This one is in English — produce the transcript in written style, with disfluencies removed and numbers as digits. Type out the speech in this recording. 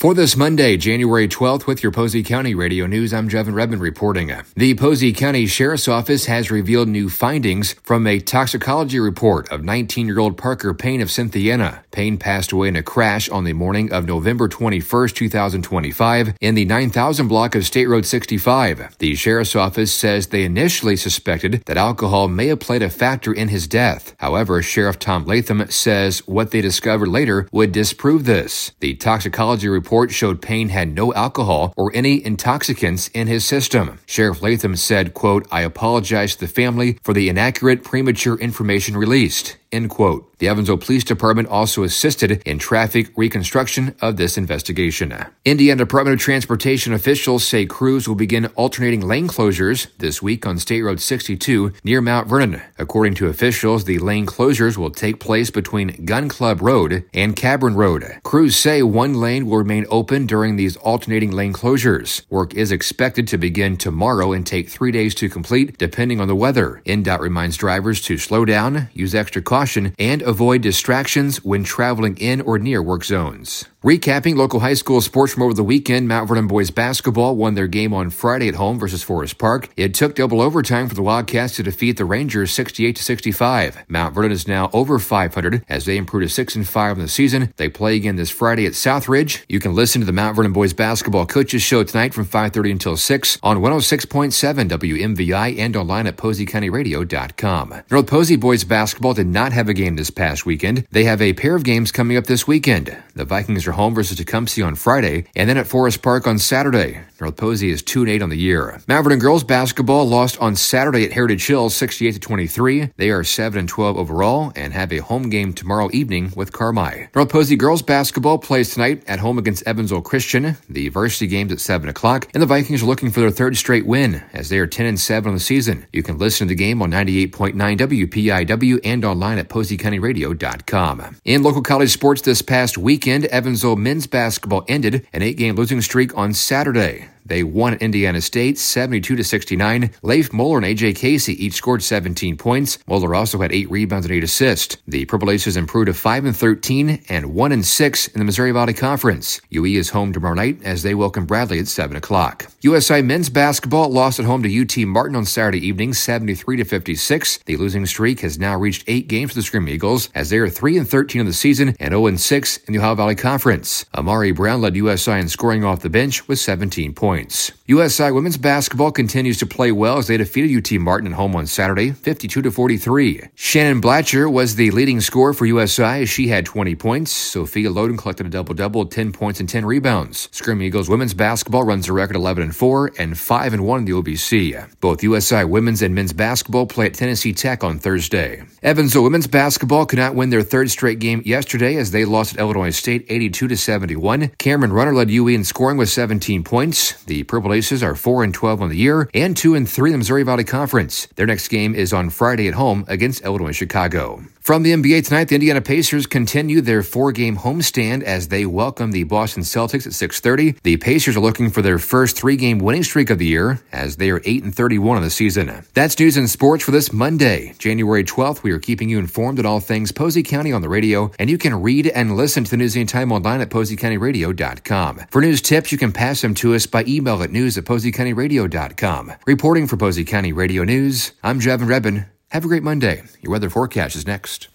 For this Monday, January 12th, with your Posey County Radio News, I'm Jevin Redmond reporting. The Posey County Sheriff's Office has revealed new findings from a toxicology report of 19-year-old Parker Payne of Cynthiana. Payne passed away in a crash on the morning of November 21st, 2025, in the 9000 block of State Road 65. The Sheriff's Office says they initially suspected that alcohol may have played a factor in his death. However, Sheriff Tom Latham says what they discovered later would disprove this. The toxicology report showed Payne had no alcohol or any intoxicants in his system. Sheriff Latham said, quote, "I apologize to the family for the inaccurate, premature information released," end quote. The Evansville Police Department also assisted in traffic reconstruction of this investigation. Indiana Department of Transportation officials say crews will begin alternating lane closures this week on State Road 62 near Mount Vernon. According to officials, the lane closures will take place between Gun Club Road and Cabron Road. Crews say one lane will remain open during these alternating lane closures. Work is expected to begin tomorrow and take 3 days to complete, depending on the weather. INDOT reminds drivers to slow down, use extra caution, and avoid distractions when traveling in or near work zones. Recapping local high school sports from over the weekend, Mount Vernon boys basketball won their game on Friday at home versus Forest Park. It took double overtime for the Wildcats to defeat the Rangers 68-65. Mount Vernon is now over 500 as they improve to 6-5 in the season. They play again this Friday at Southridge. You can listen to the Mount Vernon boys basketball coaches show tonight from 5:30 until 6 on 106.7 WMVI and online at PoseyCountyRadio.com. North Posey boys basketball did not have a game this past weekend. They have a pair of games coming up this weekend. The Vikings are home versus Tecumseh on Friday, and then at Forest Park on Saturday. North Posey is 2-8 on the year. Mount Vernon girls basketball lost on Saturday at Heritage Hills 68-23. They are 7-12 overall and have a home game tomorrow evening with Carmi. North Posey girls basketball plays tonight at home against Evansville Christian. The varsity game's at 7 o'clock, and the Vikings are looking for their third straight win as they are 10-7 on the season. You can listen to the game on 98.9 WPIW and online at PoseyCountyRadio.com. In local college sports this past weekend, Evansville men's basketball ended an 8-game losing streak on Saturday. They won at Indiana State 72-69. Leif Moeller and A.J. Casey each scored 17 points. Moeller also had 8 rebounds and 8 assists. The Purple Aces improved to 5-13 and 1-6 in the Missouri Valley Conference. UE is home tomorrow night as they welcome Bradley at 7 o'clock. USI men's basketball lost at home to UT Martin on Saturday evening 73-56. The losing streak has now reached 8 games for the Scream Eagles as they are 3-13 in the season and 0-6 in the Ohio Valley Conference. Amari Brown led USI in scoring off the bench with 17 points. USI women's basketball continues to play well as they defeated UT Martin at home on Saturday, 52-43. Shannon Blatcher was the leading scorer for USI as she had 20 points. Sophia Loden collected a double-double, 10 points and 10 rebounds. Scream Eagles women's basketball runs a record 11-4 and 5-1 in the OVC. Both USI women's and men's basketball play at Tennessee Tech on Thursday. Evansville women's basketball could not win their third straight game yesterday as they lost at Illinois State 82-71. Cameron Runner led UE in scoring with 17 points. The Purple Aces are 4-12 on the year and 2-3 in the Missouri Valley Conference. Their next game is on Friday at home against Illinois Chicago. From the NBA tonight, the Indiana Pacers continue their 4-game homestand as they welcome the Boston Celtics at 6:30. The Pacers are looking for their first 3-game winning streak of the year as they are 8-31 on the season. That's news and sports for this Monday, January 12th. We are keeping you informed on all things Posey County on the radio, and you can read and listen to the news anytime online at PoseyCountyRadio.com. For news tips, you can pass them to us by email at news@PoseyCountyRadio.com. Reporting for Posey County Radio News, I'm Jevin Redmond. Have a great Monday. Your weather forecast is next.